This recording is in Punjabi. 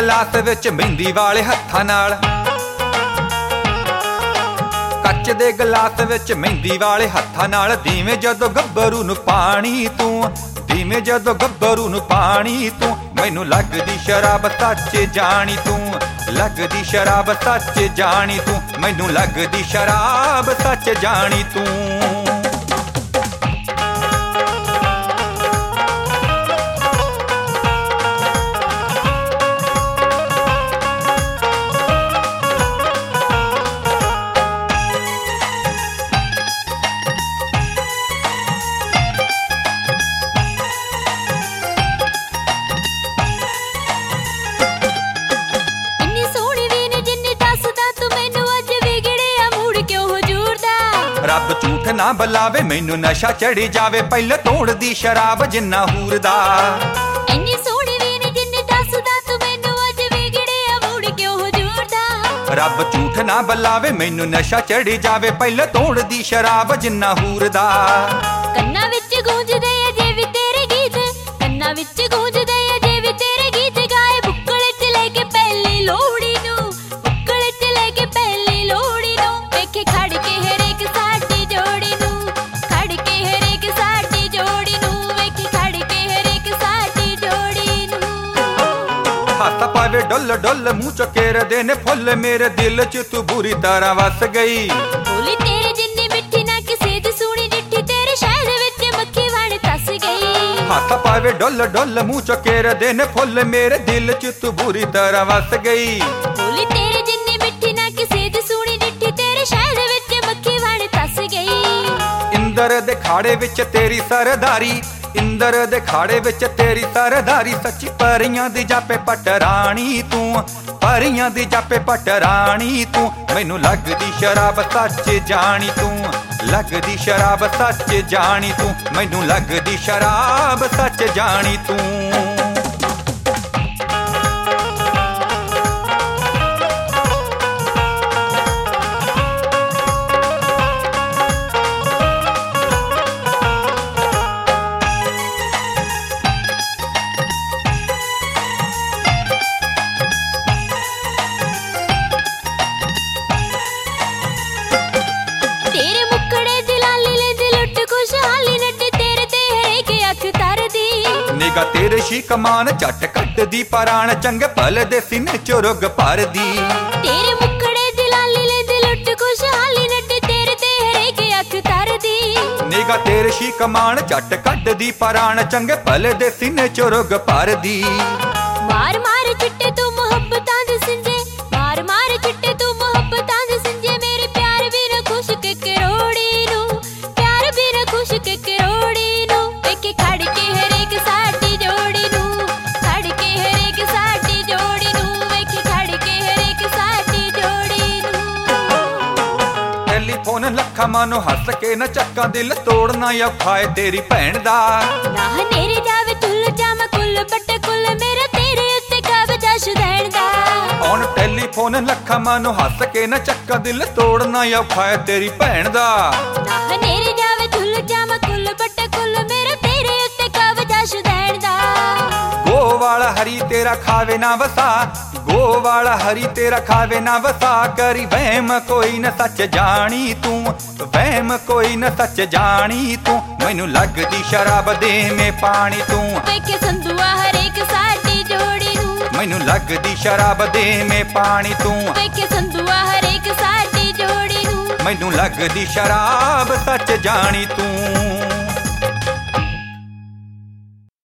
ਗਲਾਸ ਵਿੱਚ ਮਹਿੰਦੀ ਵਾਲੇ ਹੱਥਾਂ ਨਾਲ, ਕੱਚ ਦੇ ਗਲਾਸ ਵਿੱਚ ਮਹਿੰਦੀ ਵਾਲੇ ਹੱਥਾਂ ਨਾਲ, ਦੀਵੇਂ ਜਦੋਂ ਗੱਭਰੂ ਨੂੰ ਪਾਣੀ ਤੂੰ, ਦੀਵੇਂ ਜਦੋਂ ਗੱਭਰੂ ਨੂੰ ਪਾਣੀ ਤੂੰ, ਮੈਨੂੰ ਲੱਗਦੀ ਸ਼ਰਾਬ ਸੱਚ ਜਾਣੀ ਤੂੰ, ਲੱਗਦੀ ਸ਼ਰਾਬ ਸੱਚ ਜਾਣੀ ਤੂੰ, ਮੈਨੂੰ ਲੱਗਦੀ ਸ਼ਰਾਬ ਸੱਚ ਜਾਣੀ ਤੂੰ। ਰੱਬ ਝੂਠ ਨਾ ਬੁਲਾਵੇ ਮੈਨੂੰ ਨਸ਼ਾ ਚੜੀ ਜਾਵੇ, ਪਹਿਲਾਂ ਤੋੜਦੀ ਸ਼ਰਾਬ ਜਿੰਨਾ ਹੂਰਦਾ। ਇੰਨੀ ਸੋਹਣੀ ਵੀ ਨੀ ਜਿੰਨੀ ਦੱਸਦਾ ਤੂੰ ਮੈਨੂੰ, ਅੱਜ ਵਿਗੜਿਆ ਮੂਡ ਕਿਉਂ ਹਜ਼ੂਰ ਦਾ। ਰੱਬ ਝੂਠ ਨਾ ਬੁਲਾਵੇ ਮੈਨੂੰ ਨਸ਼ਾ ਚੜੀ ਜਾਵੇ, ਪਹਿਲਾਂ ਤੋੜਦੀ ਸ਼ਰਾਬ ਜਿੰਨਾ ਹੂਰਦਾ। ਕੰਨਾਂ ਵਿੱਚ ਗੂੰਜਦੇ ਅਜੇ ਵੀ ਤੇਰੇ ਗੀਤ, ਕੰਨਾਂ ਵਿੱਚ ਗੂੰਜਦੇ ਅਜੇ ਵੀ ਤੇਰੇ ਗੀਤ, ਗਾਏ ਬੁੱਕਲ ਚ ਲੈ ਕੇ ਪਹਿਲੀ ਲੋਹੜੀ ਨੂੰ, ਬੁੱਕਲ ਚ ਲੈ ਕੇ ਪਹਿਲੀ ਲੋਹੜੀ ਨੂੰ, ਵੇਖੇ ਖੜ ਕੇ ਹਰੇਕ ਸਾਡੀ ਜੋੜੀ ਨੂੰ, ਖੜ ਕੇ ਹਰੇਕ ਸਾਡੀ ਜੋੜੀ ਨੂੰ, ਵੇਖੇ ਖੜ ਕੇ ਹਰੇਕ ਸਾਡੀ ਜੋੜੀ ਨੂੰ। ਹੱਥ ਪਾਵੇ ਡੁੱਲ ਡੁੱਲ ਮੂੰਹ ਚ ਘੇਰਦੇ ਨੇ ਫੁੱਲ, ਮੇਰੇ ਦਿਲ ਚ ਤੂੰ ਬੁਰੀ ਤਰ੍ਹਾਂ ਵਸ ਗਈ। ਬੋਲੀ ਤੇਰੇ ਜਿੰਨੀ ਮਿੱਠੀ ਨਾ ਕਿਸੇ ਦੀ ਸੁਣੀ ਡਿੱਠੀ, ਤੇਰੇ ਸ਼ਹਿਦ ਵਿੱਚ ਮੱਖੀ ਵਣ ਤਸ ਗਈ। ਹੱਥ ਪਾਵੇ ਡੁੱਲ ਡੁੱਲ ਮੂੰਹ ਚ ਘੇਰਦੇ ਨੇ ਫੁੱਲ, ਮੇਰੇ ਦਿਲ ਚ ਤੂੰ ਬੁਰੀ ਤਰ੍ਹਾਂ ਵਸ ਗਈ। ਬੋਲੀ ਤੇਰੇ ਜਿੰਨੀ ਮਿੱਠੀ ਨਾ ਕਿਸੇ ਦੀ ਸੁਣੀ ਡਿੱਠੀ, ਤੇਰੇ ਸ਼ਹਿਦ ਵਿੱਚ ਮੱਖੀ ਵਣ ਤਸ ਗਈ। ਇੰਦਰ ਦੇ ਖਾੜੇ ਵਿੱਚ ਤੇਰੀ ਸਰਦਾਰੀ, ਇੰਦਰ ਦੇ ਖਾੜੇ ਵਿੱਚ ਤੇਰੀ ਸਰਦਾਰੀ, ਸੱਚੀ ਪਰੀਆਂ ਦੀ ਜਾਪੇ ਪਟਰਾਣੀ ਤੂੰ, ਪਰੀਆਂ ਦੀ ਜਾਪੇ ਪਟਰਾਣੀ ਤੂੰ, ਮੈਨੂੰ ਲੱਗਦੀ ਸ਼ਰਾਬ ਸੱਚ ਜਾਣੀ ਤੂੰ, ਲੱਗਦੀ ਸ਼ਰਾਬ ਸੱਚ ਜਾਣੀ ਤੂੰ, ਮੈਨੂੰ ਲੱਗਦੀ ਸ਼ਰਾਬ ਸੱਚ ਜਾਣੀ ਤੂੰ। ਨਿਗਾ ਤੇਰੇ ਸ਼ੀਕ ਮਾਨ ਝੱਟ ਕੱਟਦੀ ਪਰਾਣ, ਚੰਗੇ ਭਲੇ ਦੇ ਸੀਨੇ ਚ ਰੁੱਗ ਭਰਦੀ। ਤੇਰੇ ਮੁਖੜੇ ਦੀ ਲਾਲੀ ਲੈਂਦੀ ਲੁੱਟ ਖੁਸ਼ਹਾਲੀ, ਨੱਡੇ ਤੇਰੇ ਤੇ ਹਰੇਕ ਅੱਖ ਤਰਦੀ। ਨਿਗਾ ਤੇਰੇ ਸ਼ੀਕ ਮਾਨ ਝੱਟ ਕੱਟਦੀ ਪਰਾਣ, ਚੰਗੇ ਭਲੇ ਦੇ ਸੀਨੇ ਚ ਰੁੱਗ ਭਰਦੀ। ਮਾਰ ਮਾਰ ਚਿੱਟੇ ਤੂੰ ਮੁਹੱਬਤਾਂ ਦੇ ਸਿੰਜੇ, ਮਾਰ ਮਾਰ ਚਿੱਟੇ ਤੂੰ ਮੁਹੱਬਤਾਂ ਦੇ ਸਿੰਜੇ, ਮੇਰੇ ਪਿਆਰ ਵੀ ਨਾ ਖੁਸ਼ ਕੇ ਕਰੋੜੀ ਨੂੰ, ਪਿਆਰ ਵੀ ਨਾ ਖੁਸ਼ ਕੇ ਕਰੋੜੀ ਨੂੰ, ਵੇਖੇ ਖੜ ਕੇ ਹਰੇਕ ਸਾਡੀ ਜੋੜੀ ਨੂੰ, ਖੜ ਕੇ ਹਰੇਕ ਸਾਡੀ ਜੋੜੀ ਨੂੰ, ਵੇਖੇ ਖੜ ਕੇ ਹਰੇਕ ਸਾਡੀ ਜੋੜੀ ਨੂੰ। ਟੈਲੀਫੋਨ ਲੱਖਾਂ ਮਾਨੋ ਹੱਸ ਕੇ ਨਾ ਚੱਕਾਂ, ਦਿਲ ਤੋੜਨਾ ਔਖਾ ਏ ਤੇਰੀ ਭੈਣ ਦਾ। ਨਾ ਹਨੇਰੇ ਜਾਵੇ ਤੁੱਲ ਜਾਵਾਂ ਕੁੱਲ ਬੱਟੇ ਕੁੱਲ, ਮੇਰਾ ਤੇਰੇ ਉੱਤੇ ਕਬਜ਼ਾ ਸ਼ੁਦੈਣ ਦਾ। ਹੁਣ ਟੈਲੀਫੋਨ ਲੱਖਾਂ ਮਾਨੋ ਹੱਸ ਕੇ ਨਾ ਚੱਕਾਂ, ਦਿਲ ਤੋੜਨਾ ਔਖਾ ਏ ਤੇਰੀ ਭੈਣ ਦਾ। ਨਾ ਹਨੇਰੇ ਜਾਵੇ ਤੁੱਲ ਜਾਵਾਂ ਕੁੱਲ ਬੱਟੇ ਕੁੱਲ, ਮੇਰਾ ਤੇਰੇ ਉੱਤੇ ਕਬਜ਼ਾ ਸ਼ੁਦੈਣ ਦਾ। ਗੋ ਵਾਲਾ ਹਰੀ ਤੇਰਾ ਖਾਵੇ ਨਾ ਵਸਾ, ਗੋ ਵਾਲਾ ਹਰੀ ਤੇਰਾ ਖਾਵੇ ਨਾ ਵਸਾ, ਕਰੀ ਵਹਿਮ ਕੋਈ ਨਾ ਸੱਚ ਜਾਣੀ ਤੂੰ, ਵਹਿਮ ਕੋਈ ਨਾ ਸੱਚ ਜਾਣੀ ਤੂੰ, ਮੈਨੂੰ ਲੱਗਦੀ ਸ਼ਰਾਬ ਦੇਵੇਂ ਪਾਣੀ ਤੂੰ, ਵੇਖੇ ਸੰਧੂਆ ਹਰੇਕ ਸਾਡੀ ਜੋੜੀ ਨੂੰ, ਮੈਨੂੰ ਲੱਗਦੀ ਸ਼ਰਾਬ ਦੇਵੇਂ ਪਾਣੀ ਤੂੰ, ਵੇਖੇ ਸੰਧੂਆ ਹਰੇਕ ਸਾਡੀ ਜੋੜੀ ਨੂੰ, ਮੈਨੂੰ ਲੱਗਦੀ ਸ਼ਰਾਬ ਸੱਚ ਜਾਣੀ ਤੂੰ।